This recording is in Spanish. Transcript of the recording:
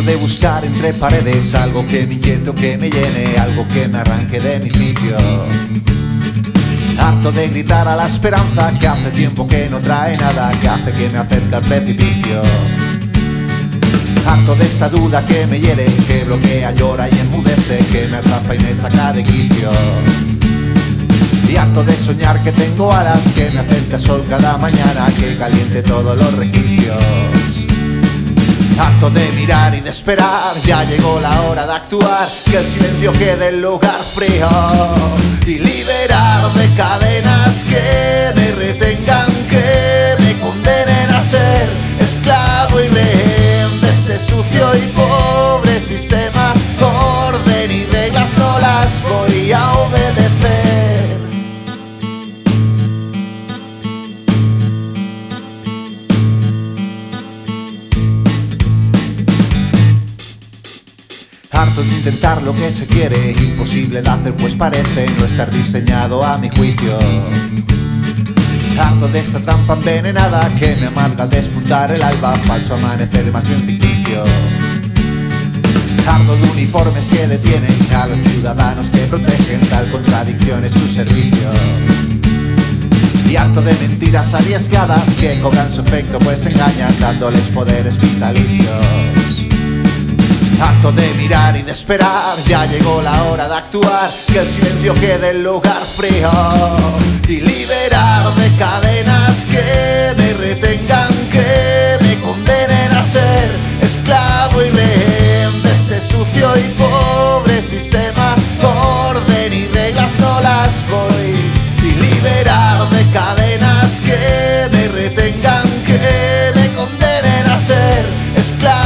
de buscar entre paredes algo que me inquiete o que me llene, algo que me arranque de mi sitio. Harto de gritar a la esperanza que hace tiempo que no trae nada, que hace que me acerque al precipicio. Harto de esta duda que me hiere, que bloquea, llora y enmudece, que me atrapa y me saca de quicio. Y harto de soñar que tengo alas, que me acerca el sol cada mañana, que caliente todos los requicios. Harto de mirar y de esperar, ya llegó la hora de actuar, que el silencio quede en lugar frío. Y liberar de cadenas que me retengan, que me condenen a ser esclavo y rehén de este sucio y pobre sistema. Orden y reglas no las voy a obedecer. Harto de intentar lo que se quiere, imposible de hacer pues parece no estar diseñado a mi juicio. Harto de esta trampa envenenada que me amarga al despuntar el alba, falso amanecer más bien ficticio. Harto de uniformes que detienen a los ciudadanos que protegen, tal contradicción es su servicio. Y harto de mentiras arriesgadas que cobran su efecto pues engañan dándoles poderes vitalicios. Harto de mirar y de esperar, ya llegó la hora de actuar, que el silencio quede en lugar frío. Y liberar de cadenas que me retengan, que me condenen a ser esclavo y rehén de este sucio y pobre sistema. Orden y reglas no las voy. Y liberar de cadenas que me retengan, que me condenen a ser esclavo